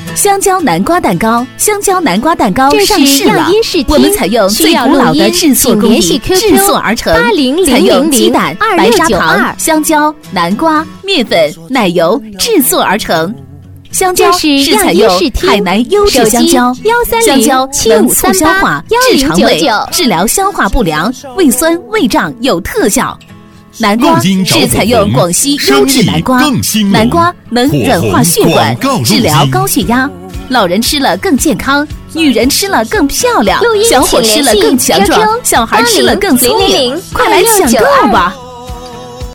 香蕉南瓜蛋糕，香蕉南瓜蛋糕上市了。我们采用最古老的制作工艺制作而成，采用鸡蛋、白砂糖、香蕉、南瓜、面粉、奶油制作而成。香蕉是采用海南优质香蕉，香蕉能促消化、治肠胃、治疗消化不良、胃酸胃胀有特效。南瓜是采用广西优质南瓜，南瓜能软化血管，治疗高血压。老人吃了更健康，女人吃了更漂亮，小伙吃了更强壮，小孩吃了更聪明。快来抢购吧！